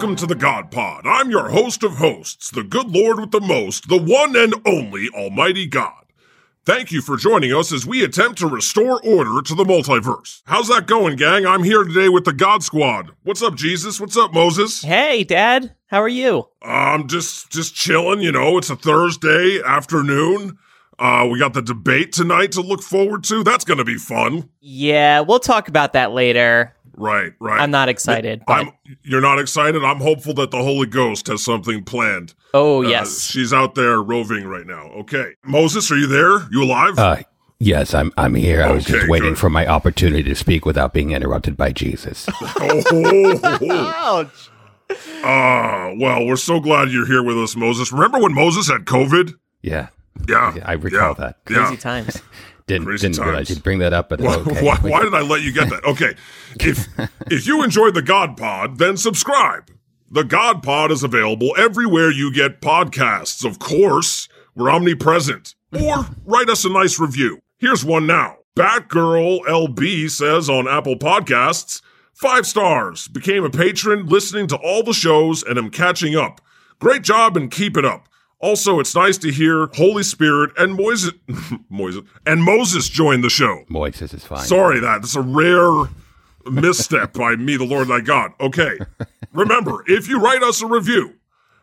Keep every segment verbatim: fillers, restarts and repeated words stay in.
Welcome to the God Pod. I'm your host of hosts, the good Lord with the most, the one and only Almighty God. Thank you for joining us as we attempt to restore order to the multiverse. How's that going, gang? I'm here today with the God Squad. What's up, Jesus? What's up, Moses? Hey, Dad. How are you? I'm just just chilling, you know. It's a Thursday afternoon. Uh, we got the debate tonight to look forward to. That's going to be fun. Yeah, we'll talk about that later. Right, right. I'm not excited. But... I'm, you're not excited? I'm hopeful that the Holy Ghost has something planned. Oh, uh, yes. She's out there roving right now. Okay. Moses, are you there? You alive? Uh, yes, I'm I'm here. I was Okay, just waiting good. for my opportunity to speak without being interrupted by Jesus. oh, Ouch. uh, well, we're so glad you're here with us, Moses. Remember when Moses had COVID? Yeah. Yeah. I recall yeah, that. Crazy Yeah. times. Didn't Crazy didn't realize times. you'd bring that up, but Why, okay. why, why did I let you get that? Okay. If if you enjoyed the God Pod, then subscribe. The God Pod is available everywhere you get podcasts. Of course, we're omnipresent. Or write us a nice review. Here's one now. Batgirl L B says on Apple Podcasts, five stars, became a patron, listening to all the shows, and am catching up. Great job and keep it up. Also, it's nice to hear Holy Spirit and Moises, Moises and Moses join the show. Moises is fine. Sorry that. That's a rare misstep by me, the Lord thy God. Okay. Remember, if you write us a review,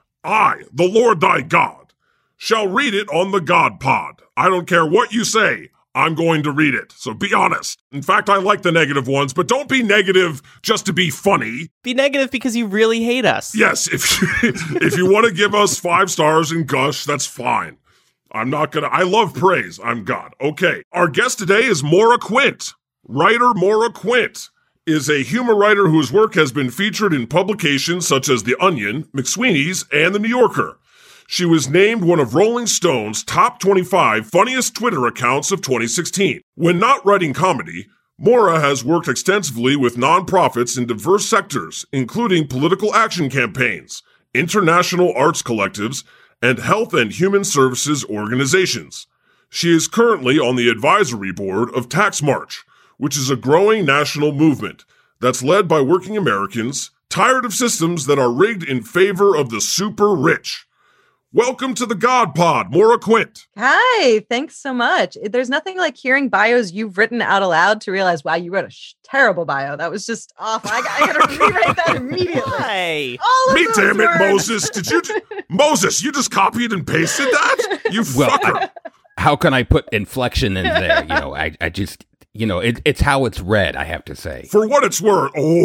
I, the Lord thy God, shall read it on the God Pod. I don't care what you say. I'm going to read it. So be honest. In fact, I like the negative ones, but don't be negative just to be funny. Be negative because you really hate us. Yes, if you, if you want to give us five stars and gush, that's fine. I'm not gonna, I love praise. I'm God. Okay. Our guest today is Maura Quint. Writer Maura Quint is a humor writer whose work has been featured in publications such as The Onion, McSweeney's, and The New Yorker. She was named one of Rolling Stone's top twenty-five funniest Twitter accounts of twenty sixteen. When not writing comedy, Maura has worked extensively with nonprofits in diverse sectors, including political action campaigns, international arts collectives, and health and human services organizations. She is currently on the advisory board of Tax March, which is a growing national movement that's led by working Americans tired of systems that are rigged in favor of the super rich. Welcome to the God Pod, Maura Quint. Hi, thanks so much. There's nothing like hearing bios you've written out aloud to realize, wow, you wrote a sh- terrible bio. That was just awful. I, I got to rewrite that immediately. Hi. All of Me those damn it, words. Moses. Did you, ju- Moses, you just copied and pasted that? You Well, fucker. I- how can I put inflection in there? You know, I, I just, you know, it, it's how it's read, I have to say. For what it's worth, oh,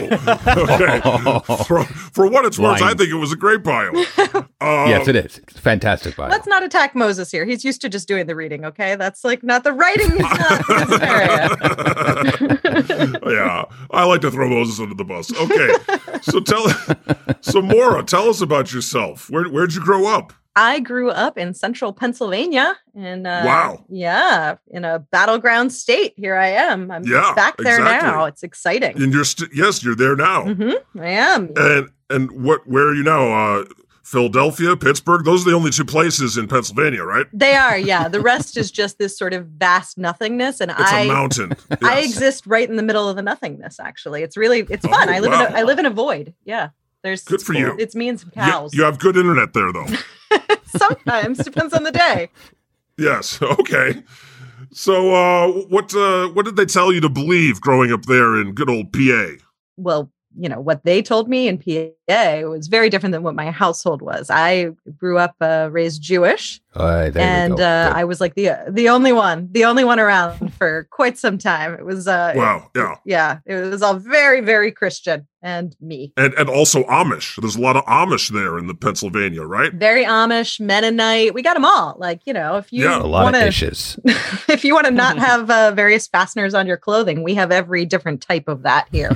okay. for, for what it's worth, I Line. think it was a great bio. Uh, Yes, it is. It's a fantastic bio. Let's not attack Moses here. He's used to just doing the reading, okay? That's like not the writing is not his area. yeah, I like to throw Moses under the bus. Okay, so tell, so Maura, tell us about yourself. Where where'd you grow up? I grew up in central Pennsylvania, and uh, Wow. yeah, in a battleground state. Here I am. I'm Yeah, back there exactly. now. It's exciting. And you're st- yes, you're there now. Mm-hmm, I am. And and what? Where are you now? Uh, Philadelphia, Pittsburgh. Those are the only two places in Pennsylvania, right? They are, yeah. The rest is just this sort of vast nothingness, and It's I, a mountain. I Yes. exist right in the middle of the nothingness. Actually, it's really, it's Oh, fun. I live wow. in, a, I live in a void. Yeah, there's Good for you. It's me and some You, cows. you have good internet there, though. Sometimes depends on the day. Yes. Okay. So, uh, what uh, what did they tell you to believe growing up there in good old P A? Well, you know what they told me in P A was very different than what my household was. I grew up uh, raised Jewish. Uh, there and we go. uh, Good. I was like the the only one, the only one around for quite some time. It was uh, Wow. Yeah. yeah, it was all very, very Christian, and me, And and also Amish. There's a lot of Amish there in the Pennsylvania, right? very Amish, Mennonite. We got them all. Like, you know, if you Yeah. a lot want of to, issues. if you want to not have uh, various fasteners on your clothing, we have every different type of that here.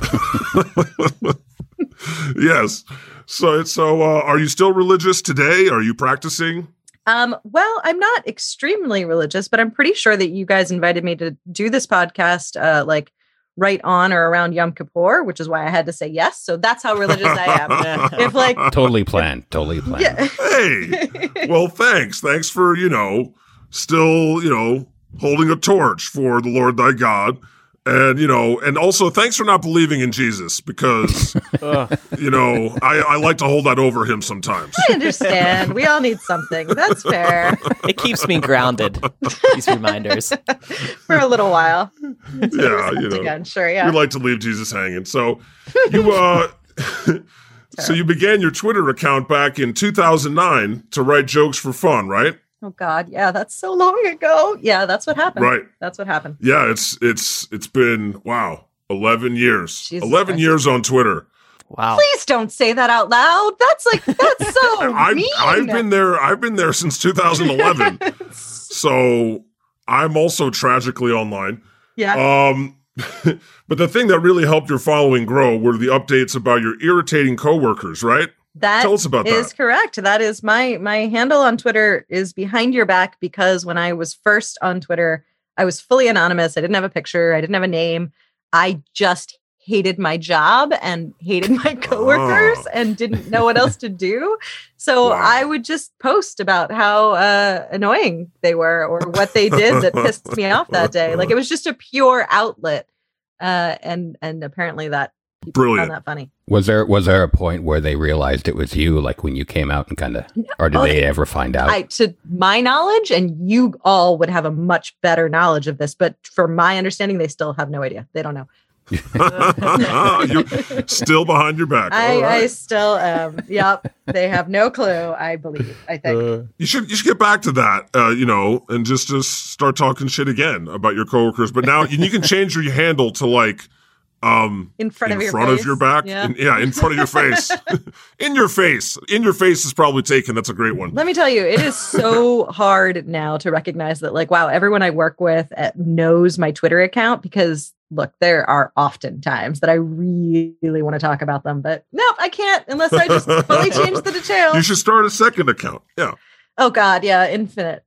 Yes. So so uh, are you still religious today? Are you practicing? Um, well, I'm not extremely religious, but I'm pretty sure that you guys invited me to do this podcast, uh, like right on or around Yom Kippur, which is why I had to say yes. So that's how religious I am. If like, Totally planned. Totally planned. yeah. Hey. Well, thanks. Thanks for, you know, still, you know, holding a torch for the Lord thy God. And, you know, and also thanks for not believing in Jesus because, you know, I, I like to hold that over him sometimes. I understand. We all need something. That's fair. It keeps me grounded, these reminders. For a little while. Yeah, you know. Again. Sure, yeah. We like to leave Jesus hanging. So you, uh, so you began your Twitter account back in two thousand nine to write jokes for fun, right? Oh God, yeah, that's so long ago. Yeah, that's what happened. Right. That's what happened. Yeah, it's it's it's been wow, eleven years. Jesus eleven Christ. years on Twitter. Wow. Please don't say that out loud. That's like that's so I've mean. I've been there. I've been there since two thousand eleven. So I'm also tragically online. yeah. Um, but the thing that really helped your following grow were the updates about your irritating coworkers, right? That Tell us about is that. correct. That is my my handle on Twitter is behind your back because when I was first on Twitter, I was fully anonymous. I didn't have a picture. I didn't have a name. I just hated my job and hated my coworkers Oh. and didn't know what else to do. So Wow. I would just post about how uh, annoying they were or what they did that pissed me off that day. Like it was just a pure outlet. Uh, and and apparently that people Brilliant. found that funny. Was there was there a point where they realized it was you, like when you came out and kind of, or did they ever find out? I, to my knowledge, and you all would have a much better knowledge of this, but from my understanding, they still have no idea. They don't know. You're still behind your back. I, All right. I still am. Yep. They have no clue, I believe. I think. You should you should get back to that, uh, you know, and just just start talking shit again about your coworkers. But now you can change your handle to like um in front in of your front face. of your back. Yeah. In, yeah, in front of your face. In your face. In your face is probably taken. That's a great one. Let me tell you, it is so hard now to recognize that, like, wow, everyone I work with uh, knows my Twitter account because, look, there are often times that I really want to talk about them, but nope, I can't unless I just fully change the details. You should start a second account. Yeah. Oh, God, yeah, infinite.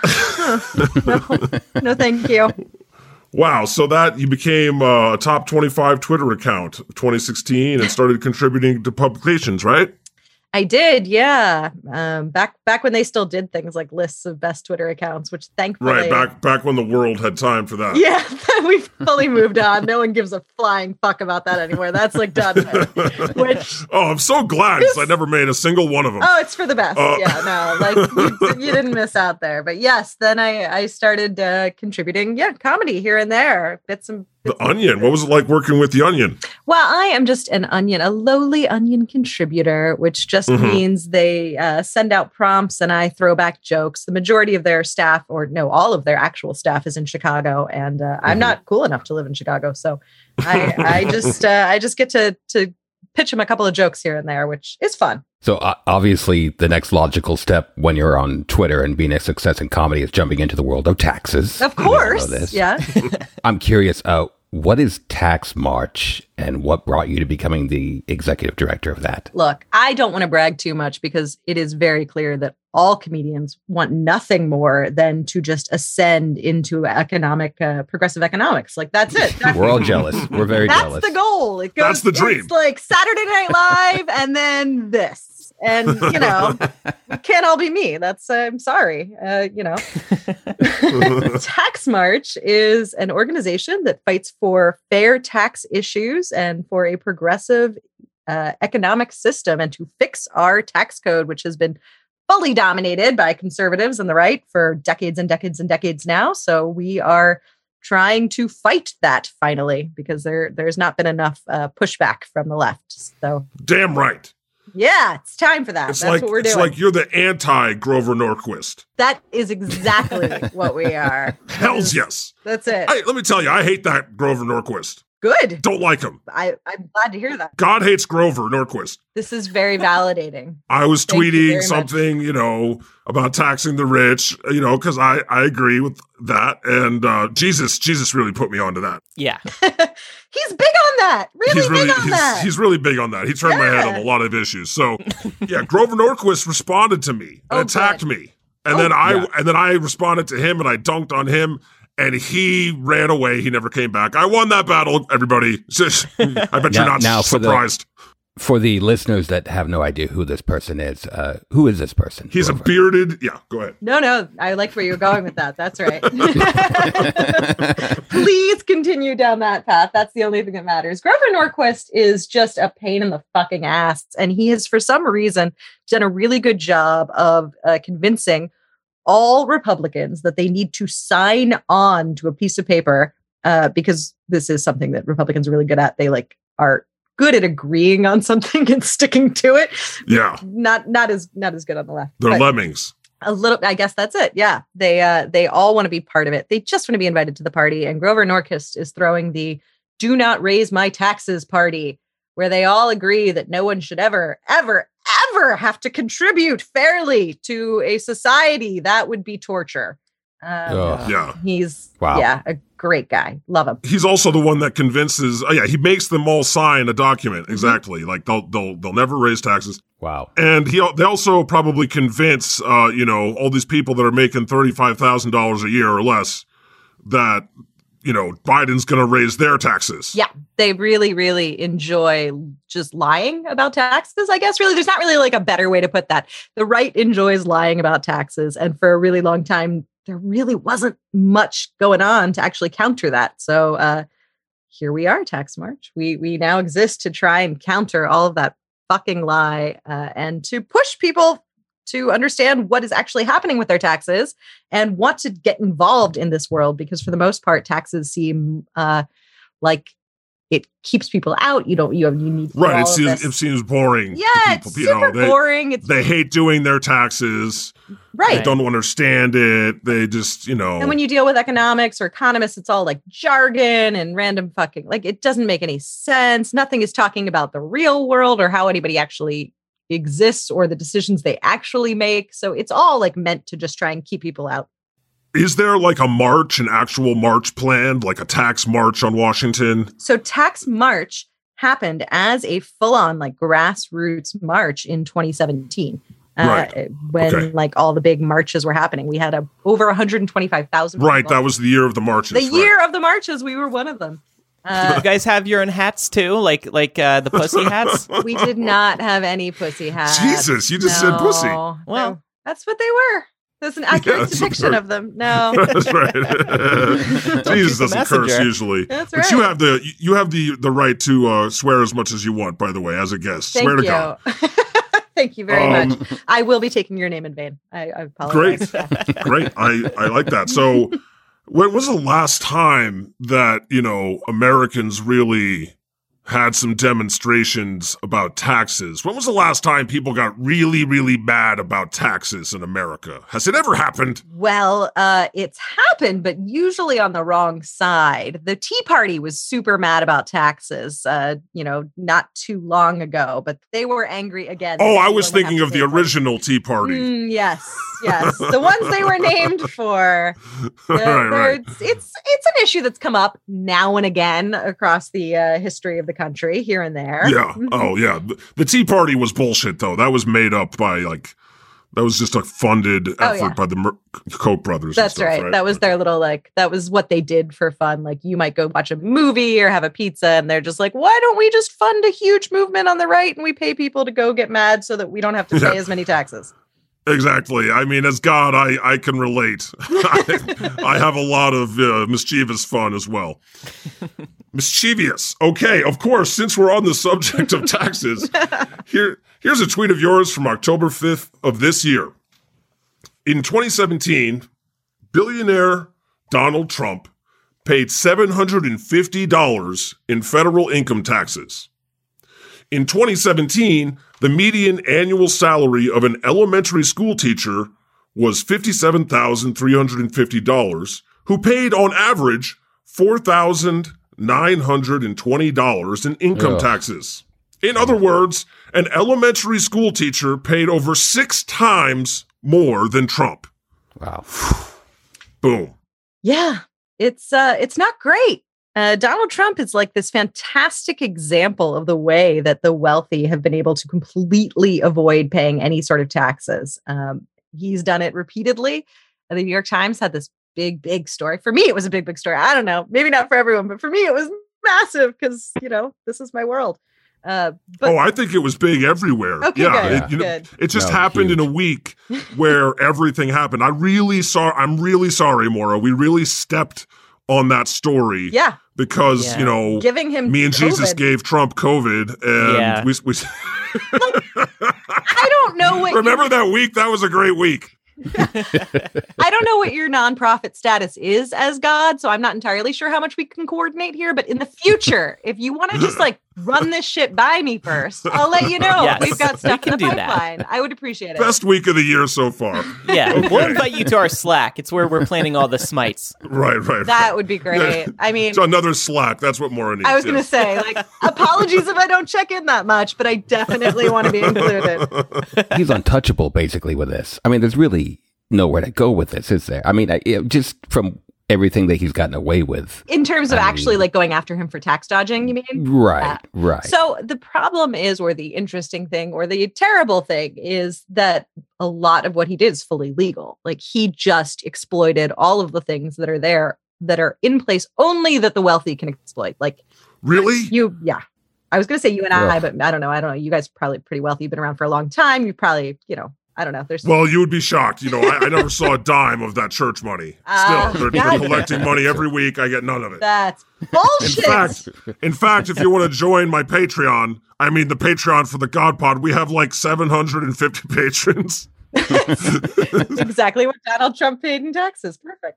no, no, thank you. Wow. So that you became uh, a top twenty-five Twitter account of twenty sixteen and started contributing to publications, right? I did, yeah. Um, back back when they still did things like lists of best Twitter accounts, which thankfully, Right. Back back when the world had time for that. yeah, we've fully moved on. No one gives a flying fuck about that anymore. That's like done. with. Which Oh, I'm so glad because I never made a single one of them. oh, it's for the best. Uh, yeah, no, like you, you didn't miss out there. But yes, then I I started uh, contributing, yeah, comedy here and there, bits and. The Onion. What was it like working with The Onion? Well, I am just an Onion, a lowly Onion contributor, which just Mhm. means they uh, send out prompts and I throw back jokes. The majority of their staff, or no, all of their actual staff, is in Chicago, and uh, I'm Mhm. not cool enough to live in Chicago, so I, I just uh, I just get to to pitch them a couple of jokes here and there, which is fun. So uh, obviously, the next logical step when you're on Twitter and being a success in comedy is jumping into the world of taxes. Of We all know course, this. yeah. I'm curious, uh, what is Tax March and what brought you to becoming the executive director of that? Look, I don't want to brag too much because it is very clear that all comedians want nothing more than to just ascend into economic, uh, progressive economics. Like that's it. That's, We're all jealous. We're very that's jealous. the goal. It goes, That's the dream. It's like Saturday Night Live and then this. And, you know, it can't all be me. That's, uh, I'm sorry. Uh, you know, Tax March is an organization that fights for fair tax issues and for a progressive uh, economic system and to fix our tax code, which has been fully dominated by conservatives and the right for decades and decades and decades now. So we are trying to fight that finally because there there's not been enough uh, pushback from the left. So Damn right. yeah, it's time for that. It's That's like what we're it's doing. like you're the anti Grover Norquist. That is exactly what we are. That Hells is- yes. That's it. Hey, let me tell you, I hate that Grover Norquist. Good. Don't like him. I, I'm glad to hear that. God hates Grover Norquist. This is very validating. I was Thank you very tweeting much. something, you know, about taxing the rich, you know, because I, I agree with that. And uh, Jesus, Jesus really put me onto that. Yeah. He's big on that. Really he's really big on he's, that. he's really big on that. He turned my head Yeah. on a lot of issues. So yeah, Grover Norquist responded to me and Oh, attacked good. me. And Oh, then I yeah. and then I responded to him and I dunked on him and he ran away. He never came back. I won that battle, everybody. I bet Now- you're not now for the- surprised. For the listeners that have no idea who this person is, uh, who is this person? He's Grover? a bearded. Yeah, go ahead. No, no, I liked where you were going with that. That's right. Please continue down that path. That's the only thing that matters. Grover Norquist is just a pain in the fucking ass. And he has, for some reason, done a really good job of uh, convincing all Republicans that they need to sign on to a piece of paper uh, because this is something that Republicans are really good at. They like are good at agreeing on something and sticking to it. Yeah. Not not as not as good on the left. They're but lemmings. A little, I guess that's it. Yeah. They uh they all want to be part of it. They just want to be invited to the party. And Grover Norquist is throwing the do not raise my taxes party, where they all agree that no one should ever, ever, ever have to contribute fairly to a society. That would be torture. Um, Ugh. Yeah. He's Wow. yeah, a great guy. Love him. He's also the one that convinces. Oh yeah, he makes them all sign a document. Exactly. Mm-hmm. Like they'll they'll they'll never raise taxes. Wow. And he they also probably convince uh you know all these people that are making thirty-five thousand dollars a year or less that you know Biden's going to raise their taxes. Yeah, they really, really enjoy just lying about taxes, I guess. Really, there's not really like a better way to put that. The right enjoys lying about taxes. And for a really long time, there really wasn't much going on to actually counter that. So uh, here we are, Tax March. We we now exist to try and counter all of that fucking lie uh, and to push people to understand what is actually happening with their taxes and want to get involved in this world. Because for the most part, taxes seem uh, like it keeps people out. You don't, you have, you need to do Right. It all of seems this. it seems boring. Yeah, to it's people. super you know, they, boring. It's They hate doing their taxes. right. They don't understand it. They just, you know. And when you deal with economics or economists, it's all like jargon and random fucking, like it doesn't make any sense. Nothing is talking about the real world or how anybody actually exists or the decisions they actually make. So it's all like meant to just try and keep people out. Is there like a march, an actual march planned, like a tax march on Washington? So Tax March happened as a full-on like grassroots march in twenty seventeen. Right. Uh, when Okay. like all the big marches were happening. We had a, over one hundred twenty-five thousand. Right. That was the year of the marches. the right. year of the marches. We were one of them. Uh, You guys have your own hats too, like like uh, the pussy hats. we did not have any pussy hats. Jesus, you just said pussy. No, Well- no, that's what they were. That's an accurate that's depiction right. of them. No, That's right. Jesus the doesn't curse messenger. usually. That's But you right. have the you have the the right to uh, swear as much as you want. By the way, as a guest, thank swear to you. God. Thank you very Um, much. I will be taking your name in vain. I, I apologize. Great, great. I I like that. So, when was the last time that you know Americans really had some demonstrations about taxes? When was the last time people got really, really mad about taxes in America? Has it ever happened? Well, uh, it's happened, but usually on the wrong side. The Tea Party was super mad about taxes, uh, you know, not too long ago, but they were angry again. Oh, They I didn't was really thinking have of to the pay for it. original Tea Party. Mm, yes, yes, the ones they were named for. Uh, right, right. It's, it's it's an issue that's come up now and again across the uh, history of the country, here and there. Yeah. Oh, yeah. The, the Tea Party was bullshit, though. That was made up by like. That was just a funded effort Oh, yeah. by the Mer- Koch brothers. and That's stuff, right. That was their little like that was what they did for fun. Like you might go watch a movie or have a pizza and they're just like, why don't we just fund a huge movement on the right and we pay people to go get mad so that we don't have to pay Yeah. as many taxes. Exactly. I mean, as God, I, I can relate. I, I have a lot of uh, mischievous fun as well. Mischievous. Okay, of course, since we're on the subject of taxes, here here's a tweet of yours from October fifth of this year. In twenty seventeen, billionaire Donald Trump paid seven hundred fifty dollars in federal income taxes. In twenty seventeen, the median annual salary of an elementary school teacher was fifty-seven thousand three hundred fifty dollars, who paid on average four thousand nine hundred twenty dollars in income Ugh. taxes. In other words, an elementary school teacher paid over six times more than Trump. Wow. Boom. Yeah, it's uh, it's not great. Uh, Donald Trump is like this fantastic example of the way that the wealthy have been able to completely avoid paying any sort of taxes. Um, he's done it repeatedly. Uh, the New York Times had this big, big story. For me, it was a big, big story. I don't know, maybe not for everyone, but for me, it was massive because, you know, this is my world. Uh, but oh, I think it was big everywhere. Okay, yeah, good, it, you know, good. it just No, happened huge. in a week where everything happened. I really saw. I'm really sorry, Maura. We really stepped on that story. yeah, because Yeah. you know, giving him me and Jesus COVID. gave Trump COVID, and Yeah. we. we I don't know what. Remember that week? That was a great week. I don't know what your nonprofit status is as God, so I'm not entirely sure how much we can coordinate here. But in the future, if you want to just like run this shit by me first, I'll let you know. Yes, We've got stuff we in can the do that. pipeline. I would appreciate it. Best week of the year so far. Yeah, Okay. we'll invite you to our Slack. It's where we're planning all the smites. Right, right. That right. would be great. I mean, So another Slack. That's what Maura needs. I was going to yes. say, like, apologies if I don't check in that much, but I definitely want to be included. He's untouchable, basically, with this. I mean, there's really nowhere to go with this, is there? I mean, I, it, just from everything that he's gotten away with. In terms of I actually mean- like going after him for tax dodging, you mean? Right, Yeah. right. So the problem is, or the interesting thing, or the terrible thing is that a lot of what he did is fully legal. Like he just exploited all of the things that are there that are in place only that the wealthy can exploit. Like Really? you, yeah. I was going to say you and I, Ugh. but I don't know. I don't know. You guys are probably pretty wealthy. You've been around for a long time. You probably, you know, I don't know. There's Well, you would be shocked. You know, I, I never saw a dime of that church money. Still, Ah, they're, God. they're collecting money every week. I get none of it. that's In bullshit. fact, in fact, if you want to join my Patreon, I mean the Patreon for the God Pod, we have like seven hundred fifty patrons. That's exactly what Donald Trump paid in taxes. Perfect.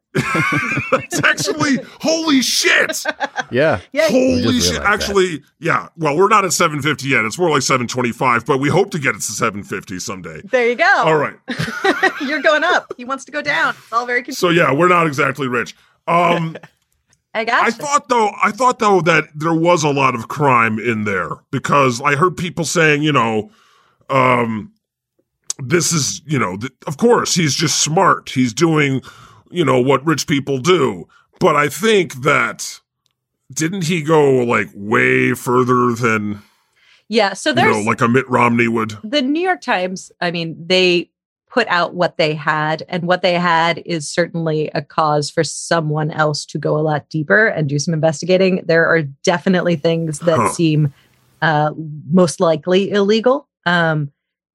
It's actually holy shit. yeah. Yeah. Holy just shit. realized that. Actually, yeah. Well, we're not at seven fifty yet. It's more like seven twenty-five, but we hope to get it to seven fifty someday. There you go. All right. You're going up. He wants to go down. It's all very confusing. So yeah, we're not exactly rich. Um I got I thought though, I thought though that there was a lot of crime in there because I heard people saying, you know, um, this is, you know, th- of course he's just smart. He's doing, you know, what rich people do. But I think that didn't he go like way further than, Yeah. So you there's know, like a Mitt Romney would? the New York Times. I mean, they put out what they had, and what they had is certainly a cause for someone else to go a lot deeper and do some investigating. There are definitely things that Huh. seem uh, most likely illegal. Um,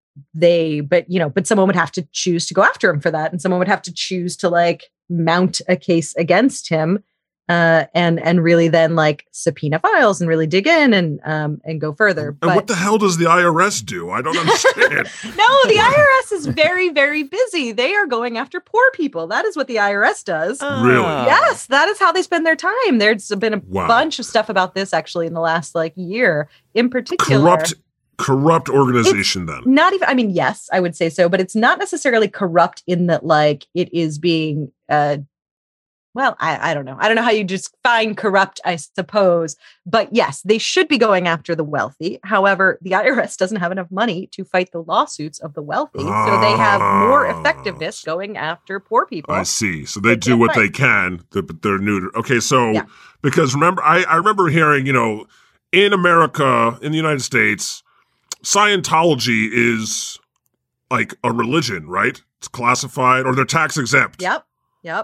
they, but you know, but someone would have to choose to go after him for that, and someone would have to choose to like mount a case against him, uh, and and really then like subpoena files and really dig in and um and go further. And But what the hell does the I R S do? I don't understand. no, the I R S is very, very busy. They are going after poor people. That is what the I R S does. Really? Oh. Yes, that is how they spend their time. There's been a Wow. bunch of stuff about this actually in the last like year, in particular. corrupt, corrupt organization then. Not even. I mean, yes, I would say so, but it's not necessarily corrupt in that like it is being. Uh, well, I, I don't know. I don't know how you just find corrupt, I suppose. But yes, they should be going after the wealthy. However, the I R S doesn't have enough money to fight the lawsuits of the wealthy. So they have more Ah. effectiveness going after poor people. I see. So they They do can't what fight. they can, th- but they're neutered. Okay, so Yeah. because remember, I, I remember hearing, you know, in America, in the United States, Scientology is like a religion, right? It's classified, or they're tax exempt. Yep. Yep.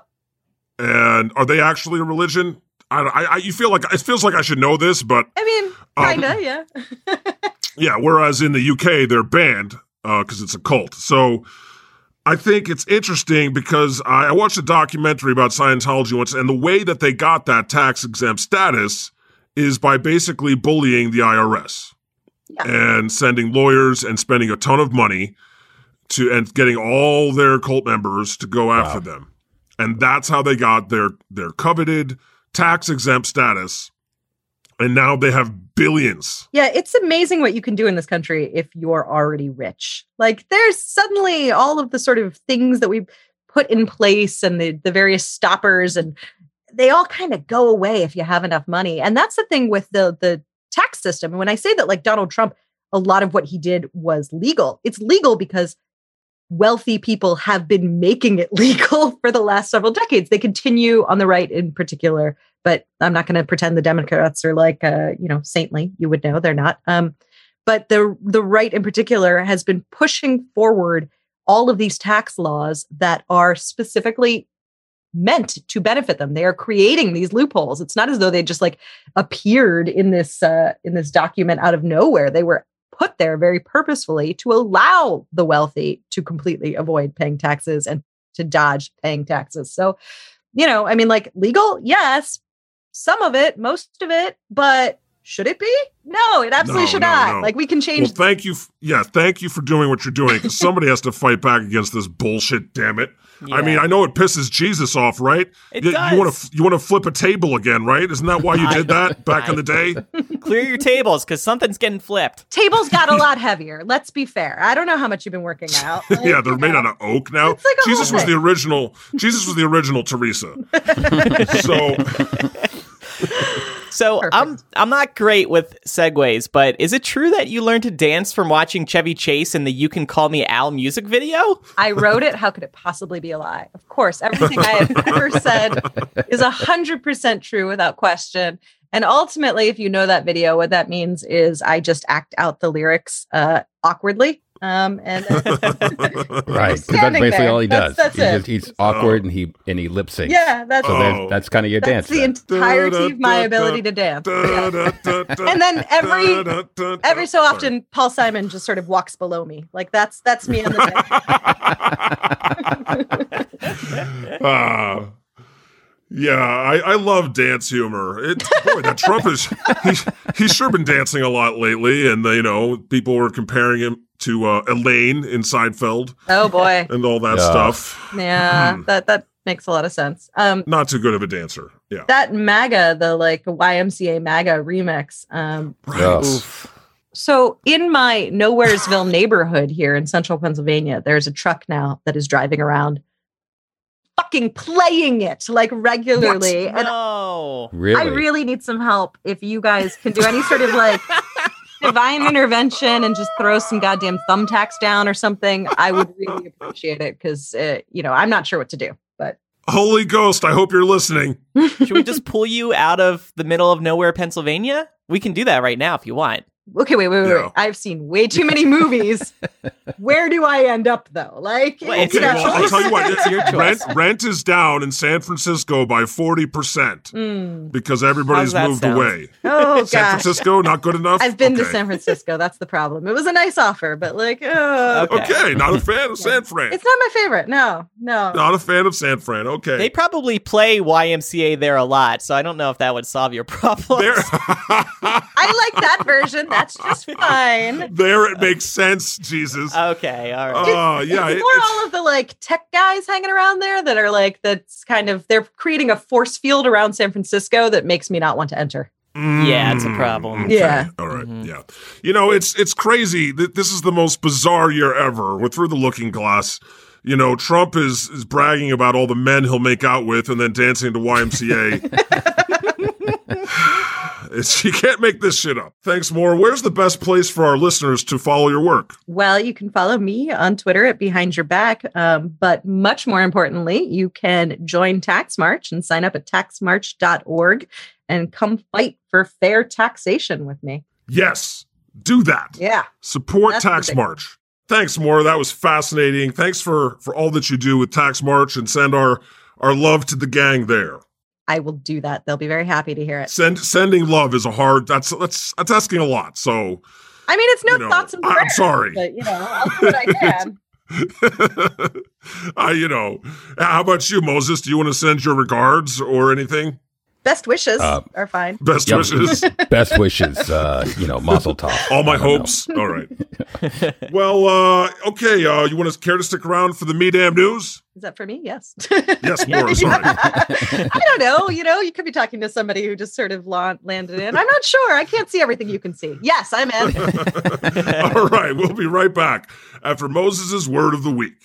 And are they actually a religion? I, I, I you feel like it feels like I should know this, but I mean, Um, kinda, yeah. yeah. Whereas in the U K, they're banned because it's a cult. So I think it's interesting because I, I watched a documentary about Scientology once, and the way that they got that tax exempt status is by basically bullying the I R S Yeah. and sending lawyers and spending a ton of money to and getting all their cult members to go after Wow. them. And that's how they got their their coveted tax exempt status. And now they have billions. Yeah, it's amazing what you can do in this country if you're already rich. Like there's suddenly all of the sort of things that we put in place and the, the various stoppers, and they all kind of go away if you have enough money. And that's the thing with the the tax system. And when I say that, like Donald Trump, a lot of what he did was legal. It's legal because wealthy people have been making it legal for the last several decades. They continue on the right in particular, but I'm not going to pretend the Democrats are like, uh, you know, saintly. You would know they're not. Um, but the the right in particular has been pushing forward all of these tax laws that are specifically meant to benefit them. They are creating these loopholes. It's not as though they just like appeared in this uh, in this document out of nowhere. They were put there very purposefully to allow the wealthy to completely avoid paying taxes and to dodge paying taxes. So, you know, I mean, like legal, yes, some of it, most of it, but should it be? No, it absolutely No, should no, not. no. Like we can change. Well, thank you. f- Yeah, thank you for doing what you're doing, because somebody has to fight back against this bullshit. Damn it! I mean, Yeah. I know it pisses Jesus off, right? It you, does. You want to you want to flip a table again, right? Isn't that why you did that back in the day? Clear your tables because something's getting flipped. Tables got a lot heavier. Let's be fair. I don't know how much you've been working out. Like, Yeah, they're you made know. out of oak now. It's like a Jesus whole was the thing. original. Jesus was the original Teresa. So So Perfect. I'm I'm not great with segues, but is it true that you learned to dance from watching Chevy Chase in the "You Can Call Me Al" music video? I wrote it. How could it possibly be a lie? Of course, everything I have ever said is one hundred percent true without question. And ultimately, if you know that video, what that means is I just act out the lyrics uh, awkwardly. Um, and then, Right. 'Cause that's Standing basically there. all he That's- does. that's he it. just, he's awkward and he and he lip syncs. yeah, that's So Oh. there's- that's kind of your that's dance. the then. entirety of my ability to dance. Yeah. And and then every every so often, Paul Simon just sort of walks below me. Like that's that's me on the day. Uh, yeah, I, I love dance humor. It, boy, that Trump is, he's, he's sure been dancing a lot lately. And, uh, you know, people were comparing him to uh, Elaine in Seinfeld Oh boy, and all that Yeah. stuff. yeah, that that makes a lot of sense. Um, Not too good of a dancer. Yeah. that MAGA, the like Y M C A MAGA remix. Um, Ugh. Oof. so in my Nowheresville neighborhood here in central Pennsylvania, there's a truck now that is driving around fucking playing it like regularly. And No. Really? I really need some help if you guys can do any sort of like divine intervention and just throw some goddamn thumbtacks down or something. I would really appreciate it because, uh, you know, I'm not sure what to do, but Holy Ghost, I hope you're listening. Should we just pull you out of the middle of nowhere, Pennsylvania? We can do that right now if you want. okay, wait, wait, wait, Yeah. wait. I've seen way too many movies. Where do I end up though? Like, Well, it's you Okay, your know, well, I'll tell you what. It's your choice. Rent, rent is down in San Francisco by forty percent Mm. because everybody's How's that moved sound? away. Oh San gosh. Francisco, not good enough? I've been to Okay. San Francisco. That's the problem. It was a nice offer, but like, uh, Okay. Okay, not a fan of San Fran. it's not my favorite. No, no. Not a fan of San Fran. Okay. They probably play Y M C A there a lot, so I don't know if that would solve your problem. There, I like that version. That's just fine. there it makes sense, Jesus. Okay, all right. Oh, yeah. It's it- more it's- all of the like tech guys hanging around there that are like that's kind of they're creating a force field around San Francisco that makes me not want to enter. Yeah, it's a Mm, problem. okay, Yeah. All right, Mhm. Yeah. You know, it's it's crazy that this is the most bizarre year ever. We're through the looking glass. You know, Trump is is bragging about all the men he'll make out with and then dancing to Y M C A. It's, you can't make this shit up. Thanks, Maura. Where's the best place for our listeners to follow your work? Well, you can follow me on Twitter at Behind Your Back, um, but much more importantly, you can join Tax March and sign up at tax march dot org and come fight for fair taxation with me. Yes, do that. Yeah. Support That's the Tax big- March. Thanks, Maura. That was fascinating. Thanks for for all that you do with Tax March, and send our our love to the gang there. I will do that. They'll be very happy to hear it. Send sending love is a hard. That's that's that's asking a lot. So I mean, it's no you know, thoughts and I'm prayers, sorry. but you know, I'll do what I can. I, you know, how about you, Moses? Do you want to send your regards or anything? Best wishes Uh, are fine. Best Yep. wishes. Best wishes, uh, you know, mazel tov. All my I don't know. hopes. All right. Well, uh, okay. Uh, you want to care to stick around for the Me Damn News? Is that for me? Yes. Yes, Maura. Sorry. I don't know. You know, you could be talking to somebody who just sort of la- landed in. I'm not sure. I can't see everything you can see. Yes, I'm in. All right. We'll be right back after Moses' word of the week.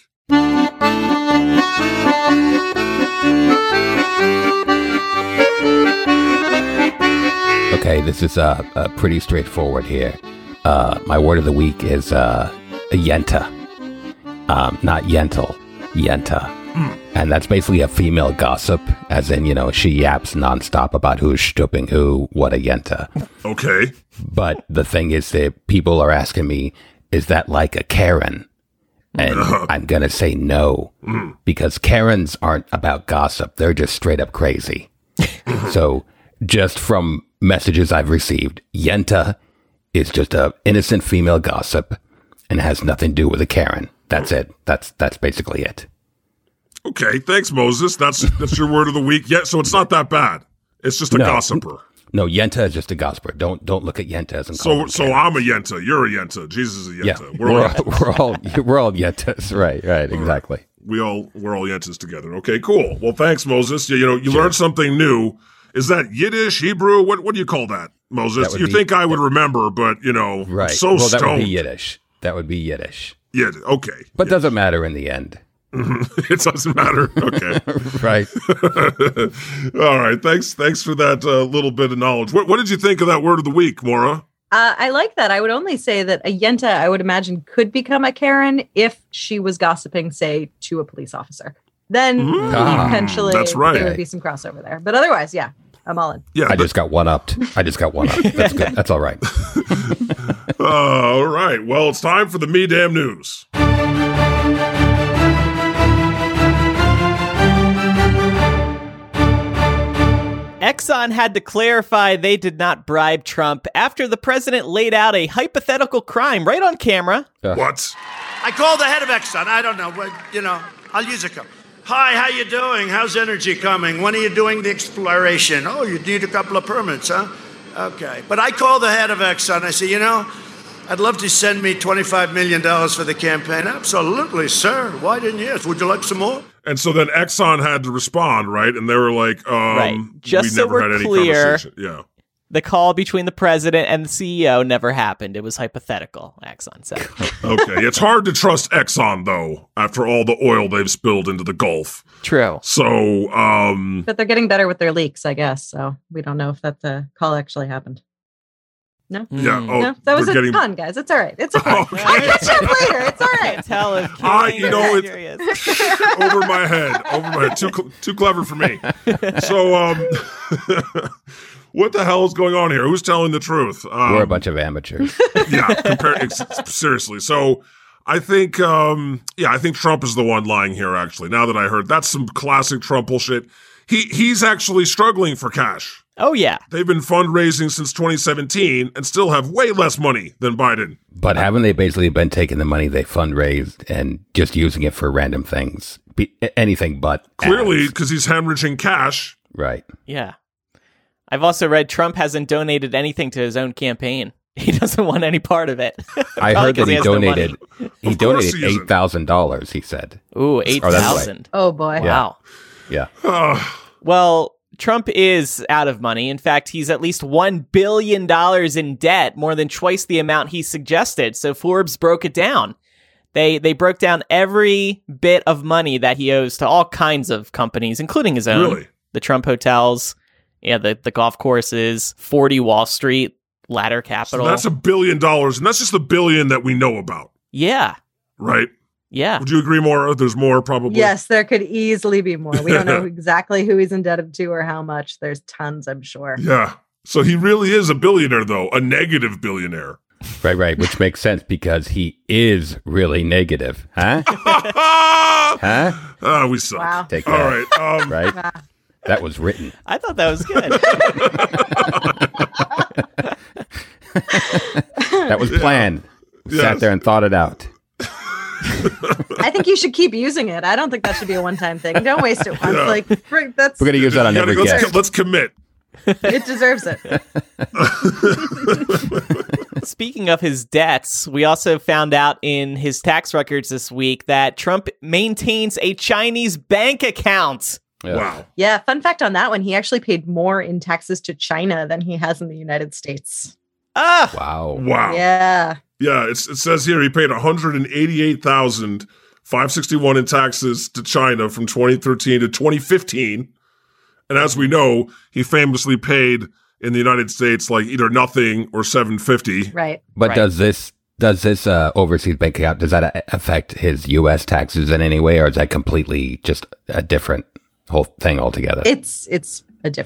Okay, this is uh, uh, pretty straightforward here. Uh, my word of the week is uh, yenta. Um, not yental, yenta. And that's basically a female gossip, as in, you know, she yaps nonstop about who's stooping who, what a yenta. Okay. But the thing is that people are asking me, is that like a Karen? And I'm going to say no, Mm. because Karens aren't about gossip. They're just straight up crazy. So just from messages I've received, Yenta is just a innocent female gossip and has nothing to do with a Karen. That's it. That's that's basically it. Okay, thanks, Moses. That's that's your word of the week. Yeah, so it's not that bad. It's just a No. gossiper. No, Yenta is just a gossiper. Don't don't look at Yenta as and call So them so Karens. I'm a Yenta. You're a Yenta. Jesus is a Yeah, Yenta. we're, We're, all, all, we're all we're all Yentas. Right, right, exactly. we all we're all Yentas together. Okay, cool. Well, thanks, Moses. You, you know, you learned something new. Is that Yiddish, Hebrew? What what do you call that, Moses? That would You be- think I would remember, but you know, Right. so well, that stoned. would be Yiddish. That would be Yiddish. Yeah. Okay. But doesn't matter in the end. It doesn't matter. Okay. Right. All right. Thanks. Thanks for that uh, little bit of knowledge. What, what did you think of that word of the week, Maura? Uh, I like that. I would only say that a Yenta, I would imagine, could become a Karen if she was gossiping, say, to a police officer. Then Mm. potentially That's right. there would be some crossover there. But otherwise, yeah, I'm all in. Yeah. I just got one upped. I just got one up. That's good. That's all right. Uh, all right. Well, it's time for the Me Damn News. Exxon had to clarify they did not bribe Trump after the president laid out a hypothetical crime right on camera. What? I called the head of Exxon. I don't know. Well, you know, I'll use a couple. Hi, how you doing? How's energy coming? When are you doing the exploration? Oh, you need a couple of permits, huh? Okay. But I called the head of Exxon. I said, you know, I'd love to send me twenty-five million dollars for the campaign. Absolutely, sir. Why didn't you ask? Would you like some more? And so then Exxon had to respond, right? And they were like, um, Right. Just we so never we're had any clear. conversation. Yeah. The call between the president and the C E O never happened. It was hypothetical, Exxon said. Okay. It's hard to trust Exxon, though, after all the oil they've spilled into the Gulf. True. So, um, But they're getting better with their leaks, I guess. So we don't know if that uh, call actually happened. No? yeah. Mm. Oh, no, that was they're a getting. pun, guys. It's all right. It's okay. Oh, I'll catch up later. It's all I right. can't tell if Ah, King you know, or it's- serious. over my head, over my head. Too cl- too clever for me. So, um, what the hell is going on here? Who's telling the truth? Um, We're a bunch of amateurs. yeah, compare ex- seriously. So, I think, um, yeah, I think Trump is the one lying here. Actually, now that I heard, that's some classic Trump bullshit. He he's actually struggling for cash. Oh, yeah. They've been fundraising since twenty seventeen and still have way less money than Biden. But haven't they basically been taking the money they fundraised and just using it for random things? Be- anything but Clearly, ads. because he's hemorrhaging cash. Right. Yeah. I've also read Trump hasn't donated anything to his own campaign. He doesn't want any part of it. I Probably heard 'cause that he has no money. donated. He Of course donated he isn't. eight thousand dollars. He said. Ooh, eight Oh, that's thousand. Oh, boy. Wow. Yeah. Uh, Well, Trump is out of money. In fact, he's at least one billion dollars in debt, more than twice the amount he suggested. So Forbes broke it down. They they broke down every bit of money that he owes to all kinds of companies, including his own. Really? The Trump hotels, yeah, the, the golf courses, forty Wall Street, Ladder so Capital. that's a billion dollars, and that's just the billion that we know about, yeah, right? yeah. Would you agree, Maura? There's more, probably. Yes, there could easily be more. We don't know exactly who he's indebted to or how much. There's tons, I'm sure. Yeah. So he really is a billionaire, though, a negative billionaire. Right. Right. Which makes sense because he is really negative. Huh? Ah, Huh? we suck. Wow. Take All that. right. Um, Right. Wow. That was written. I thought that was good. That was planned. We Yes. Sat there and thought it out. I think you should keep using it. I don't think that should be a one-time thing. Don't waste it once. Yeah. Like right, that's We're gonna use that on you gotta- every let's, guest. let's commit. it deserves it. Speaking of his debts, we also found out in his tax records this week that Trump maintains a Chinese bank account. Yeah. Wow. Yeah, fun fact on that one, he actually paid more in taxes to China than he has in the United States. Ah, Wow. Wow. Yeah. Yeah, it's, it says here he paid one hundred eighty-eight thousand five hundred sixty-one in taxes to China from twenty thirteen to twenty fifteen. And as we know, he famously paid in the United States like either nothing or seven fifty. Right. But Right. does this does this uh, overseas bank account does that a- affect his U S taxes in any way, or is that completely just a different whole thing altogether? It's it's a different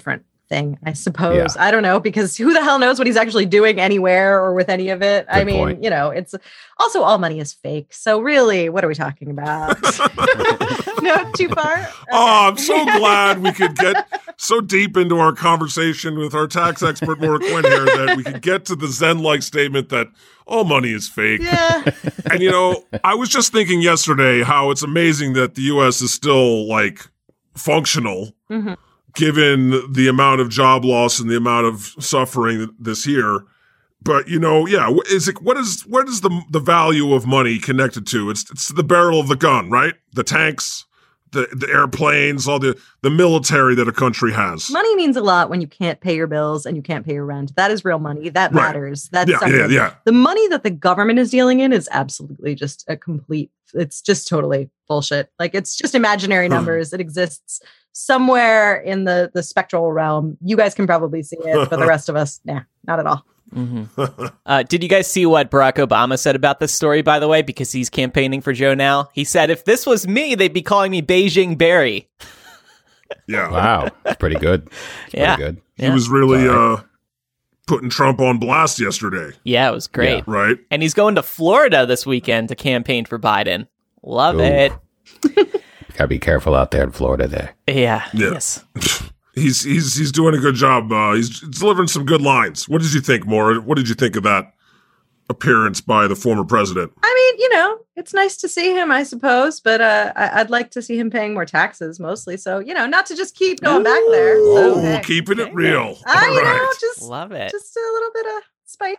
thing, I suppose. Yeah. I don't know, because who the hell knows what he's actually doing anywhere or with any of it. Good I mean, point. you know, it's also all money is fake. So really, what are we talking about? No, too far? Okay. Oh, I'm so glad we could get so deep into our conversation with our tax expert, Maura Quinn, here, that we could get to the Zen-like statement that all money is fake. Yeah. And, you know, I was just thinking yesterday how it's amazing that the U S is still, like, functional, Mm-hmm. given the amount of job loss and the amount of suffering this year. But, you know, yeah, wh- is it, what is, where does the, the value of money connected to? It's, it's the barrel of the gun, right? The tanks, the, the airplanes, all the, the military that a country has. Money means a lot when you can't pay your bills and you can't pay your rent. That is real money. That Right. matters. That's Yeah, something. yeah, yeah. The money that the government is dealing in is absolutely just a complete, it's just totally bullshit. Like, it's just imaginary numbers. It exists somewhere in the, the spectral realm. You guys can probably see it, but the rest of us, nah, not at all. Mm-hmm. uh, did you guys see what Barack Obama said about this story, by the way? Because he's campaigning for Joe now. He said, if this was me, they'd be calling me Beijing Barry. Yeah. Wow, that's pretty good. That's Yeah. pretty good. He was really All uh, putting Trump on blast yesterday, Yeah, it was great. Yeah. right? And he's going to Florida this weekend to campaign for Biden. Love Ooh. it. Gotta be careful out there in Florida. There. Yeah. Yeah. Yes. He's he's he's doing a good job. Uh, he's delivering some good lines. What did you think, Maura? What did you think of that appearance by the former president? I mean, you know, it's nice to see him, I suppose, but uh, I- I'd like to see him paying more taxes mostly. So, you know, not to just keep going back there. So, Oh, hey. keeping it real. I, All you know, right. just, Love it. just a little bit of spice.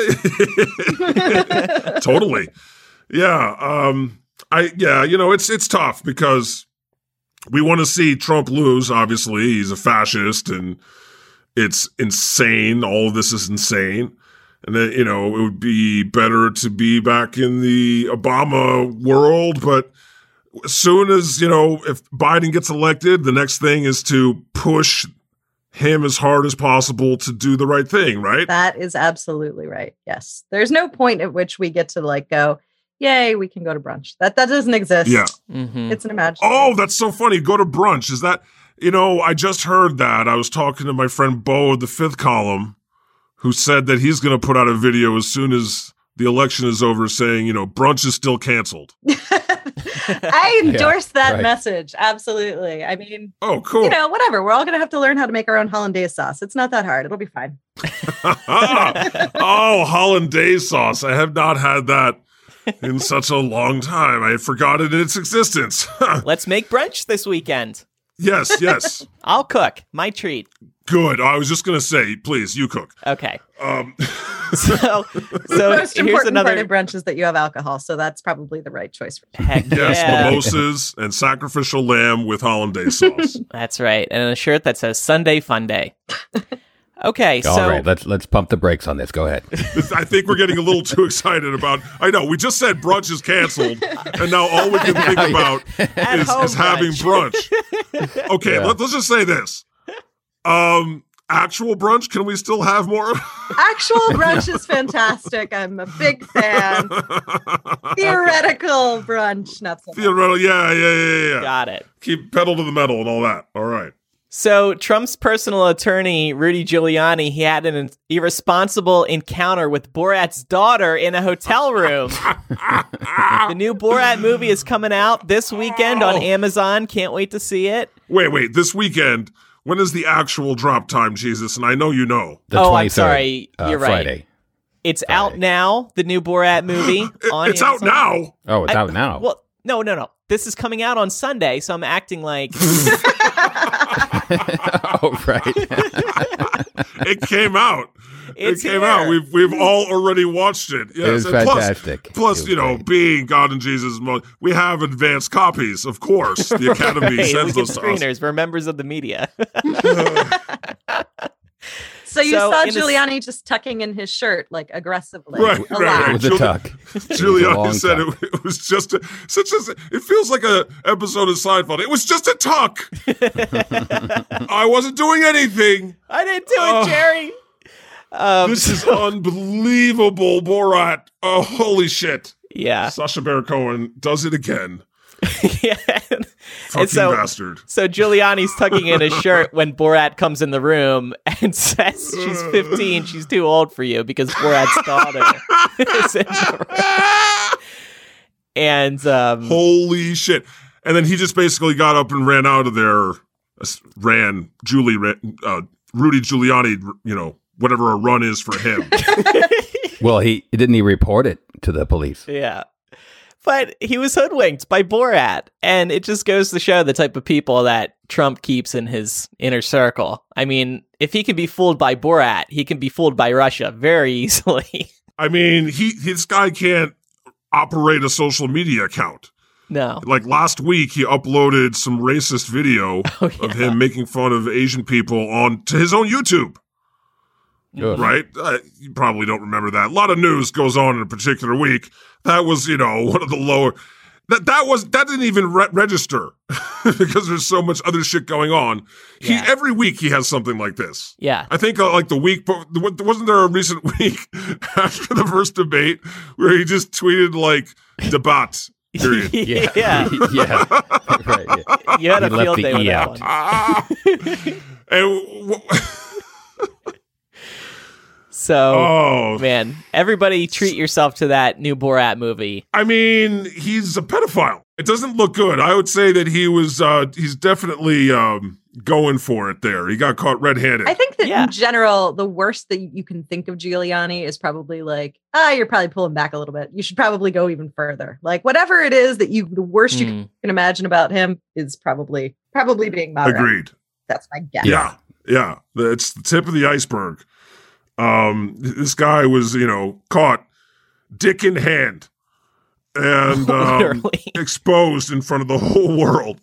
Yeah. Totally. Yeah. Um, I, yeah, you know, it's, it's tough because we want to see Trump lose. Obviously, he's a fascist and it's insane. All of this is insane. And then, you know, it would be better to be back in the Obama world. But as soon as, you know, if Biden gets elected, the next thing is to push him as hard as possible to do the right thing, right? That is absolutely right. Yes. There's no point at which we get to like go, yay, we can go to brunch. That that doesn't exist. Yeah. Mm-hmm. It's an imagination. Oh, that's so funny. Go to brunch. Is that, you know, I just heard that. I was talking to my friend Bo of the Fifth Column, who said that he's going to put out a video as soon as the election is over saying, you know, brunch is still canceled. I endorse Yeah, that right. message. Absolutely. I mean, Oh, cool. you know, whatever. We're all going to have to learn how to make our own hollandaise sauce. It's not that hard. It'll be fine. Oh, hollandaise sauce. I have not had that in such a long time. I had forgotten its existence. Let's make brunch this weekend. Yes, yes. I'll cook. My treat. Good. I was just going to say, please, you cook. Okay. Um, So, so The most here's important another. part of brunch is that you have alcohol. So that's probably the right choice. For Heck yes, yeah. mimosas and sacrificial lamb with hollandaise sauce. That's right. And a shirt that says Sunday Fun Day. Okay, All so right, let's let's pump the brakes on this. Go ahead. I think we're getting a little too excited about. I know we just said brunch is canceled, and now all we can think about At is, home is having brunch. Okay, Yeah. let, let's just say this. Um, actual brunch, can we still have more? Actual brunch is fantastic. I'm a big fan. Theoretical brunch, not so much. Theoretical, yeah, yeah, yeah, yeah. got it. Keep pedal to the metal and all that. All right. So Trump's personal attorney, Rudy Giuliani, he had an irresponsible encounter with Borat's daughter in a hotel room. The new Borat movie is coming out this weekend on Oh. Amazon. Can't wait to see it. Wait, wait. This weekend, when is the actual drop time, Jesus? And I know you know. The Oh, I'm twenty-third, sorry. uh, You're right. Friday. It's out now, the new Borat movie. It- on it's out Amazon. now. Oh, it's I- out now. Well, no, no, no. This is coming out on Sunday, so I'm acting like Oh, right. It came out. It's it came here. out. We've we've all already watched it. Yes. It was and plus- fantastic. Plus, It was you know, great. being God and Jesus, mo- we have advanced copies, of course. The Academy hey, sends look at those to us. screeners. We're members of the media. So you So saw in a s- Giuliani just tucking in his shirt, like aggressively. Right, aloud. right, It was a Giul- tuck. Giuliani long said tuck. it, it was just a, such a. It feels like a episode of Seinfeld. It was just a tuck. I wasn't doing anything. I didn't do it, Oh. Jerry. Um, This is unbelievable, Borat. Oh, holy shit! yeah. Sacha Baron Cohen does it again. yeah. Fucking so, bastard. So Giuliani's tucking in his shirt when Borat comes in the room and says she's fifteen, she's too old for you because Borat's daughter is in the room. And um, holy shit. And then he just basically got up and ran out of there. Uh, ran, Julie, ran, uh, Rudy Giuliani, you know, whatever a run is for him. Well, he didn't he report it to the police? Yeah. But he was hoodwinked by Borat. And it just goes to show the type of people that Trump keeps in his inner circle. I mean, if he can be fooled by Borat, he can be fooled by Russia very easily. I mean, he this guy can't operate a social media account. No. Like last week, he uploaded some racist video oh, yeah. of him making fun of Asian people on to his own YouTube. Good. Right? Uh, you probably don't remember that. A lot of news goes on in a particular week. That was, you know, one of the lower. That that was that didn't even re- register because there's so much other shit going on. He Yeah. every week he has something like this. Yeah. I think uh, like the week, but wasn't there a recent week after the first debate where he just tweeted like debate? Period. yeah. yeah, yeah. Right, yeah. You had a He left field the day with E that out. one. Ah. and w- So, oh man, everybody treat yourself to that new Borat movie. I mean, he's a pedophile. It doesn't look good. I would say that he was, uh, he's definitely um, going for it there. He got caught red-handed. I think that Yeah. in general, the worst that you can think of Giuliani is probably like, ah, you're probably pulling back a little bit. You should probably go even further. Like whatever it is that you, the worst you Mm. can imagine about him is probably, probably being moderate. Agreed. That's my guess. Yeah. Yeah. It's the tip of the iceberg. Um, this guy was, you know, caught dick in hand and um, Literally. exposed in front of the whole world.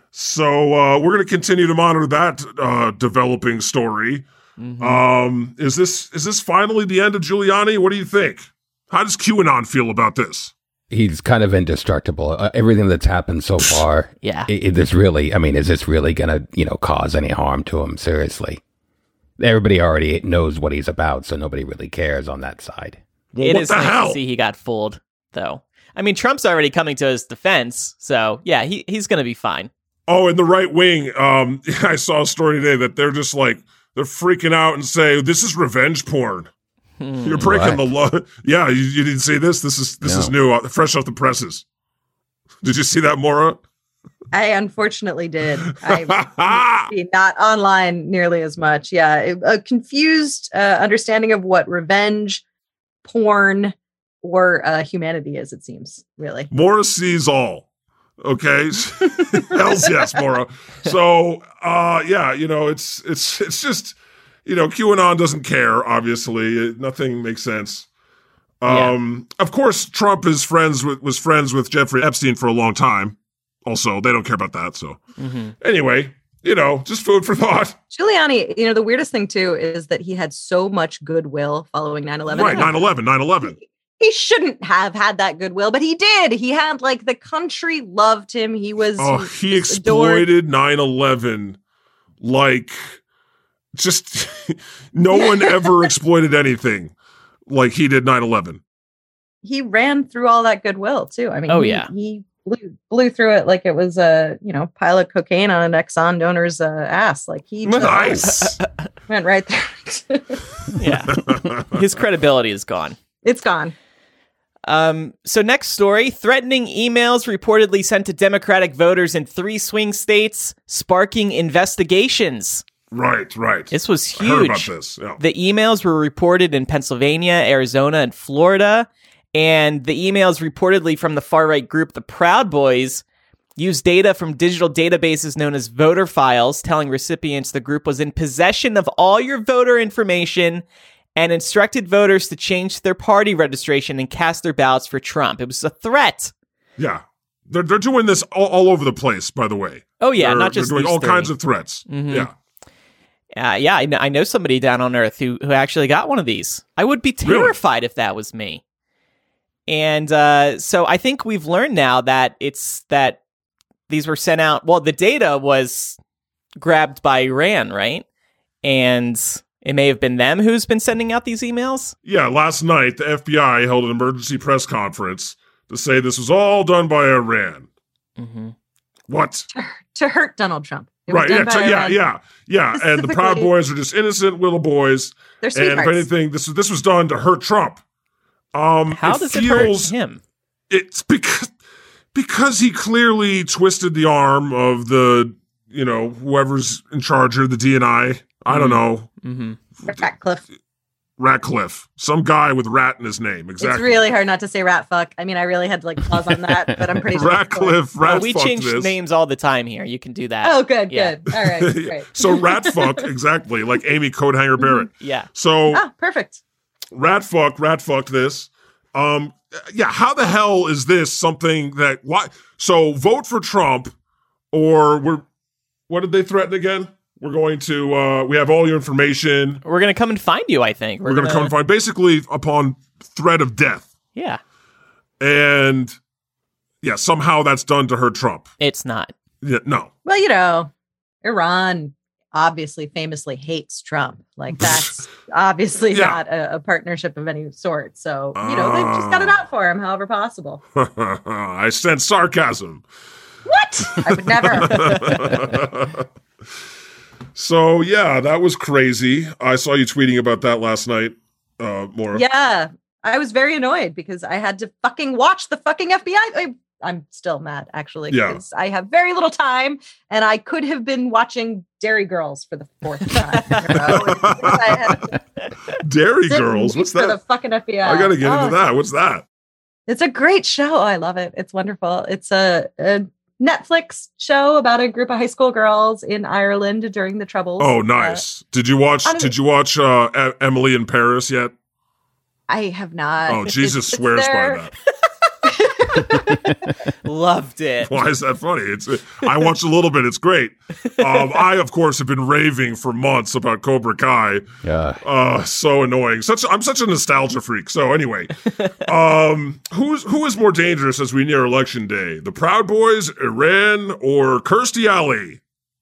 So uh, we're going to continue to monitor that uh, developing story. Mhm. Um, is this is this finally the end of Giuliani? What do you think? How does QAnon feel about this? He's kind of indestructible. Uh, everything that's happened so far, Yeah. i- is this really, I mean, is this really going to, you know, cause any harm to him? Seriously. Everybody already knows what he's about, so nobody really cares on that side. It what is the nice hell? to see he got fooled, though. I mean, Trump's already coming to his defense, so yeah, he he's going to be fine. Oh, in the right wing, um, I saw a story today that they're just like, they're freaking out and say, this is revenge porn. Hmm. You're breaking What? the law. Yeah, you, you didn't see this? This is this No. is new, uh, fresh off the presses. Did you see that, Maura? I unfortunately did. I not online nearly as much. Yeah, it- a confused uh, understanding of what revenge porn or uh, humanity is. It seems really. Maura sees all. Okay, hells yes, Maura. So, uh, yeah, you know, it's it's it's just, you know, QAnon doesn't care. Obviously, it, nothing makes sense. Um, Of course, Trump is friends with was friends with Jeffrey Epstein for a long time. Also, they don't care about that. So, Mm-hmm. anyway, you know, just food for thought. Giuliani, you know, the weirdest thing too is that he had so much goodwill following nine eleven. Right, nine eleven, nine eleven. He shouldn't have had that goodwill, but he did. He had like the country loved him. He was Oh, he was adored. exploited nine eleven like just no one ever exploited anything like he did nine eleven. He ran through all that goodwill too. I mean, Oh, he, yeah. he blew, blew through it like it was a you know pile of cocaine on an Exxon donor's uh, ass. Like he just Nice. went right there. Yeah, his credibility is gone. It's gone. Um, so next story, threatening emails reportedly sent to Democratic voters in three swing states, sparking investigations. Right, right. This was I heard about huge. this. Yeah. The emails were reported in Pennsylvania, Arizona, and Florida. And the emails reportedly from the far-right group, the Proud Boys, used data from digital databases known as voter files, telling recipients the group was in possession of all your voter information and instructed voters to change their party registration and cast their ballots for Trump. It was a threat. Yeah. They're, they're doing this all, all over the place, by the way. Oh, yeah, They're- not just they're doing these all three. kinds of threats. Mhm. Yeah. Uh, yeah, I know, I know somebody down on Earth who, who actually got one of these. I would be Really? terrified if that was me. And uh, so I think we've learned now that it's that these were sent out. Well, the data was grabbed by Iran, right? And it may have been them who's been sending out these emails. Yeah, last night, the F B I held an emergency press conference to say this was all done by Iran. Mm-hmm. What? to, to hurt Donald Trump. It was Right, done yeah, by so- yeah, Iran. yeah, yeah. And the Proud Specifically- Boys are just innocent little boys. They're And if sweethearts. anything, this, this was done to hurt Trump. Um, How it does feels, it hurt him? It's because, because he clearly twisted the arm of the, you know, whoever's in charge here, the D N I. I don't know. Mm-hmm. Ratcliffe. Ratcliffe. Some guy with rat in his name. Exactly. It's really hard not to say rat fuck. I mean, I really had to like pause on that, but I'm pretty sure. Ratcliffe, Oh, rat we fuck change this. names all the time here. You can do that. Oh, good, Yeah. good. All right, great. So rat fuck, exactly, like Amy Coathanger Barrett. Yeah. So Ah, perfect. rat fuck, rat fucked this. Um, yeah, how the hell is this something that why? So vote for Trump, or we're what did they threaten again? We're going to uh, we have all your information. We're going to come and find you, I think. We're, going to come and find basically upon threat of death, Yeah. and yeah, somehow that's done to hurt Trump. It's not. Yeah, no, Well, you know, Iran obviously famously hates Trump. Like that's obviously Yeah. not a, a partnership of any sort. So, you know, they've just got it out for him however possible. I sense sarcasm. What? I would never. So yeah, that was crazy. I saw you tweeting about that last night, uh, Maura. Yeah. I was very annoyed because I had to fucking watch the fucking F B I. I I'm still mad actually Yeah. because I have very little time and I could have been watching Dairy Girls for the fourth time. in a row. I had to Dairy sit and Girls. wait What's for the that? fucking F B I. I gotta get Oh, into that. What's that? It's a great show. Oh, I love it. It's wonderful. It's a, a Netflix show about a group of high school girls in Ireland during the Troubles. Oh, Uh, nice. Did you watch? I don't- Did you watch uh, E- Emily in Paris yet? I have not. Oh, Jesus It's- it's swears there. by that. Loved it. Why is that funny? It's I watched a little bit. It's great. Um, I, of course, have been raving for months about Cobra Kai. Yeah. Uh, so annoying. Such I'm such a nostalgia freak. So anyway, um, who's who is more dangerous as we near election day? The Proud Boys, Iran, or Kirstie Alley?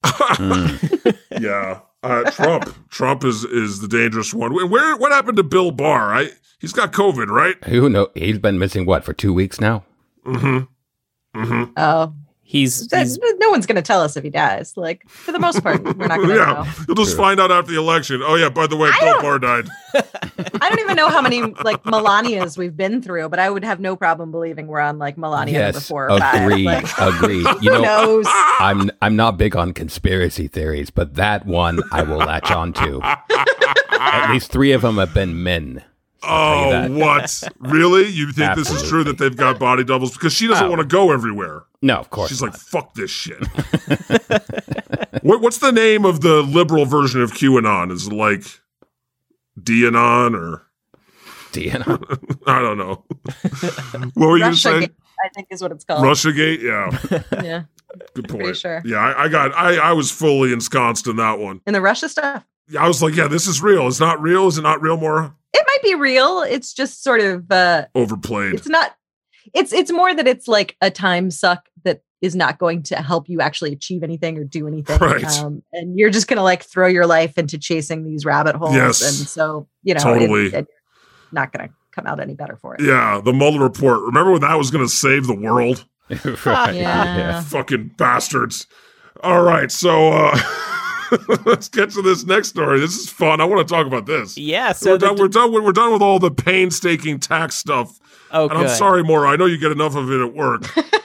Yeah, uh, Trump. Trump is is the dangerous one. Where what happened to Bill Barr? I he's got COVID, right? Who know? He's been missing what for two weeks now. Mm-hmm. Mm-hmm. Oh, He's, that- he's no one's going to tell us if he dies. Like, for the most part, we're not going to Yeah, know. you'll just True. find out after the election. Oh yeah, by the way, I Bill don't- Barr died. I don't even know how many, like, Melanias we've been through, but I would have no problem believing we're on, like, Melania number Yes, four or five. agreed, Like, agreed. You who know, knows? I'm I'm not big on conspiracy theories, but that one I will latch on to. At least three of them have been men. I'll Oh, tell you that. what? Really? You think this is true Absolutely. that they've got body doubles? Because she doesn't Oh. want to go everywhere. No, of course. She's not. like, fuck this shit. what, what's the name of the liberal version of QAnon? Is it like DAnon or D N A. I don't know. What were you going to say? Russiagate, I think is what it's called. Russiagate? Yeah, Yeah, good point. pretty sure. Yeah, I, I got, I, I was fully ensconced in that one. In the Russia stuff. I was like, yeah, this is real. It's not real. Is it not real, Maura? It might be real. It's just sort of, uh, Overplayed. it's not, it's, it's more that it's like a time suck that is not going to help you actually achieve anything or do anything. Right. Um, and you're just going to like throw your life into chasing these rabbit holes. Yes. And so, you know, Totally. it, it, you're not going to come out any better for it. Yeah, the Mueller report. Remember when that was going to save the world? Right, Yeah. Fucking bastards. All right, so uh let's get to this next story. This is fun. I want to talk about this. yeah. So we're, the, done, we're done. With, we're done with all the painstaking tax stuff. oh, And I'm good. sorry, Maura. I know you get enough of it at work.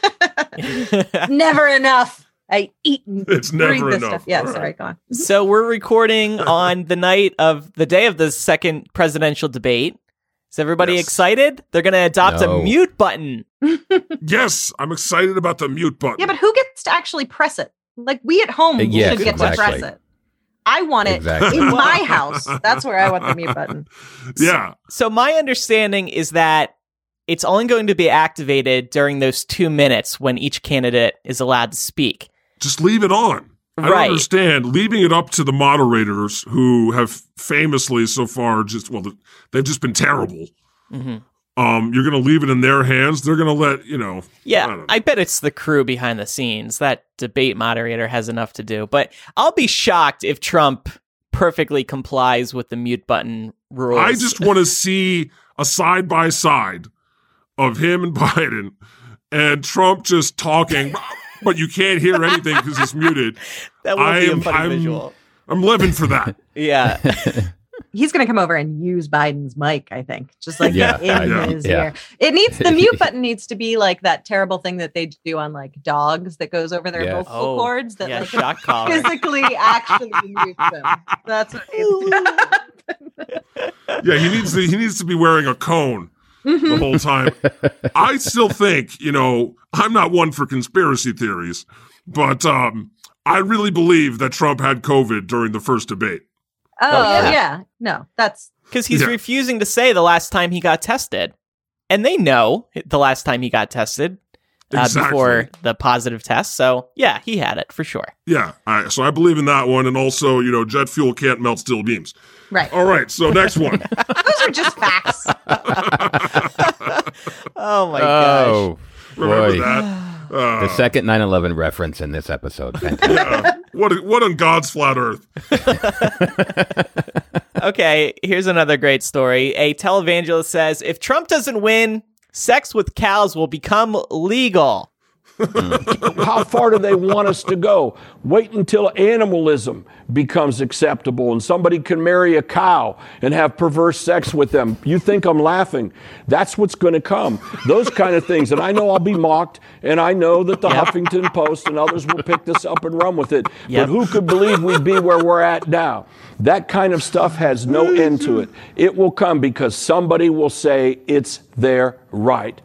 Never enough. I eat and It's breathe never this enough. stuff. Yeah, All right. sorry, go on. So we're recording on the night of the day of the second presidential debate. Is everybody Yes. excited? They're going to adopt No. a mute button. Yes, I'm excited about the mute button. Yeah, but who gets to actually press it? Like we at home Uh, yes, should get to exactly. press it. I want it Exactly. in my house. That's where I want the mute button. Yeah. So my understanding is that it's only going to be activated during those two minutes when each candidate is allowed to speak. Just leave it on. I don't Right. understand. Leaving it up to the moderators who have famously so far just, well, they've just been terrible. hmm Um, you're going to leave it in their hands. They're going to let, you know. I Yeah, don't know. I bet it's the crew behind the scenes. That debate moderator has enough to do. But I'll be shocked if Trump perfectly complies with the mute button rules. I just want to see a side by side of him and Biden and Trump just talking. but you can't hear anything because it's muted. That would be a I'm- funny I'm- visual. I'm living for that. Yeah. He's going to come over and use Biden's mic, I think, just like Yeah, in I- his yeah. ear. It needs the mute button needs to be like that terrible thing that they do on like dogs that goes over their Yes. vocal Oh, cords that yeah, like shock collar. physically actually mutes them. That's what needs to happen. Yeah, he needs to he needs to be wearing a cone the whole time. I still think, you know, I'm not one for conspiracy theories, but um, I really believe that Trump had COVID during the first debate. Oh, yeah. yeah. No, that's Because he's Yeah. refusing to say the last time he got tested. And they know the last time he got tested uh, Exactly. before the positive test. So, yeah, he had it for sure. Yeah, I, so I believe in that one, and also, you know, jet fuel can't melt steel beams. right. All right, so next one. Those are just facts. Oh, my gosh. Oh, Remember boy. that? Uh, The second nine eleven reference in this episode. Fantastic. yeah. What what on God's flat Earth? Okay, here's another great story. A televangelist says if Trump doesn't win, sex with cows will become legal. How far do they want us to go? Wait until animalism becomes acceptable and somebody can marry a cow and have perverse sex with them. You think I'm laughing? That's what's going to come. Those kind of things. And I know I'll be mocked, and I know that the Yep. Huffington Post and others will pick this up and run with it. Yep. But who could believe we'd be where we're at now? That kind of stuff has no end to it. It will come because somebody will say it's their right.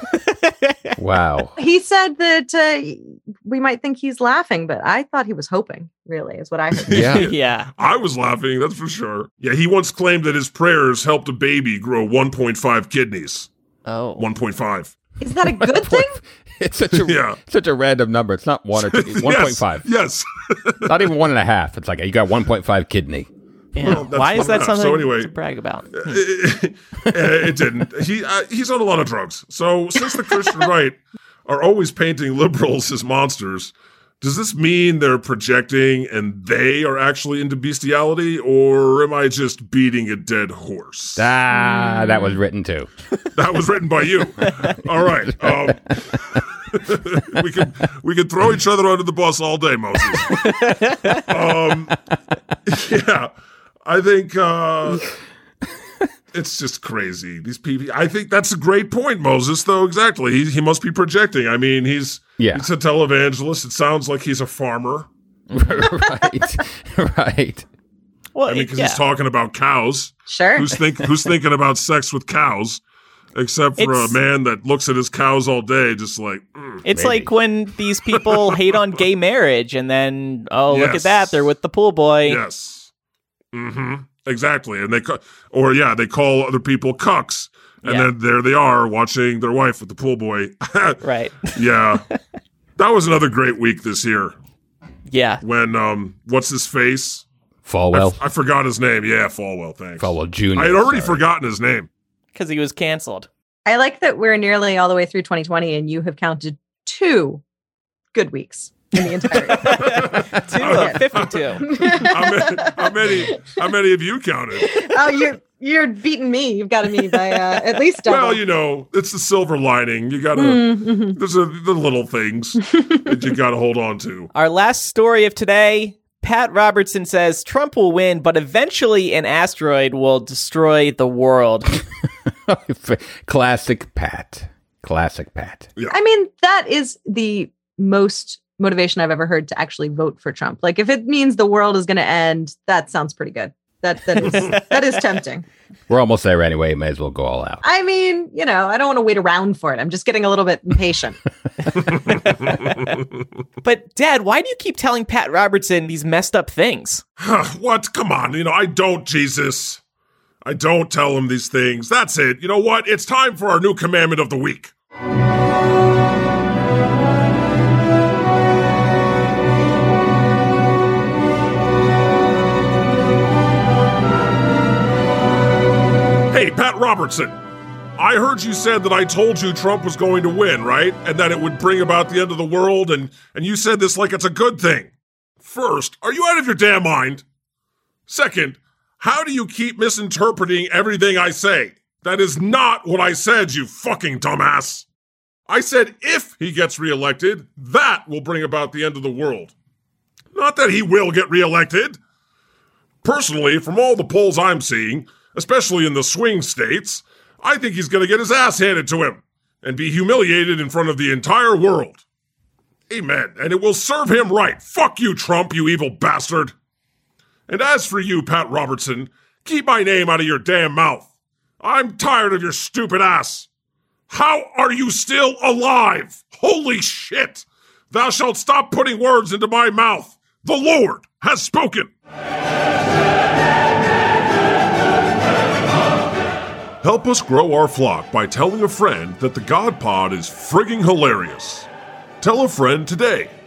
Wow. He said that uh, we might think he's laughing, but I thought he was hoping, really, is what I heard. Yeah. Yeah. I was laughing, that's for sure. Yeah, he once claimed that his prayers helped a baby grow one point five kidneys. Oh. one point five. Is that a good thing? It's such a Yeah. such a random number. It's not one or two. It's one point five. Yes. Not even one and a half. It's like you got one point five kidney. Yeah. Well, that's Why is not that enough. something So anyway- to brag about? it, it didn't. He uh, he's on a lot of drugs. So since the Christian right are always painting liberals as monsters, does this mean they're projecting and they are actually into bestiality, or am I just beating a dead horse? Ah, that was written too. That was written by you. All right. Um, we could we could throw each other under the bus all day, Moses. Um, yeah, I think uh, it's just crazy. These people. I think that's a great point, Moses. Though exactly, he he must be projecting. I mean, he's Yeah. he's a televangelist. It sounds like he's a farmer. Right. Right. Well, I mean, because yeah. he's talking about cows. Sure. Who's think who's thinking about sex with cows? Except for It's- a man that looks at his cows all day, just like, mm. It's Maybe. like when these people hate on gay marriage and then, oh, look at Yes. that. They're with the pool boy. Yes. Mm-hmm. Exactly. And they, ca- or yeah, they call other people cucks. And Yeah. then there they are watching their wife with the pool boy. Right. Yeah. That was another great week this year Yeah. when, um, what's his face? I, Falwell. f- I forgot his name. Yeah, Falwell. Thanks. Falwell Junior I had already sorry. forgotten his name. Because he was canceled. I like that we're nearly all the way through twenty twenty and you have counted two good weeks in the entire Two of fifty-two. how, many, how many? How many have you counted? Oh, you're you're beating me. You've got me by uh, at least double. Well, you know, it's the silver lining. You gotta. Mhm. There's a, the little things that you gotta hold on to. Our last story of today, Pat Robertson says Trump will win, but eventually an asteroid will destroy the world. Classic Pat. Classic Pat. I mean, that is the most motivation I've ever heard to actually vote for Trump. Like, if it means the world is going to end, that sounds pretty good. That that is that is tempting. We're almost there anyway. May as well go all out. I mean, you know, I don't want to wait around for it. I'm just getting a little bit impatient. But, Dad, why do you keep telling Pat Robertson these messed up things? What? Come on. You know, I don't, Jesus. I don't tell him these things. That's it. You know what? It's time for our new commandment of the week. Hey, Pat Robertson. I heard you said that I told you Trump was going to win, right? And that it would bring about the end of the world, and, and you said this like it's a good thing. First, are you out of your damn mind? Second, how do you keep misinterpreting everything I say? That is not what I said, you fucking dumbass. I said if he gets reelected, that will bring about the end of the world. Not that he will get reelected. Personally, from all the polls I'm seeing, especially in the swing states, I think he's going to get his ass handed to him and be humiliated in front of the entire world. Amen. And it will serve him right. Fuck you, Trump, you evil bastard. And as for you, Pat Robertson, keep my name out of your damn mouth. I'm tired of your stupid ass. How are you still alive? Holy shit! Thou shalt stop putting words into my mouth. The Lord has spoken. Help us grow our flock by telling a friend that the God Pod is frigging hilarious. Tell a friend today.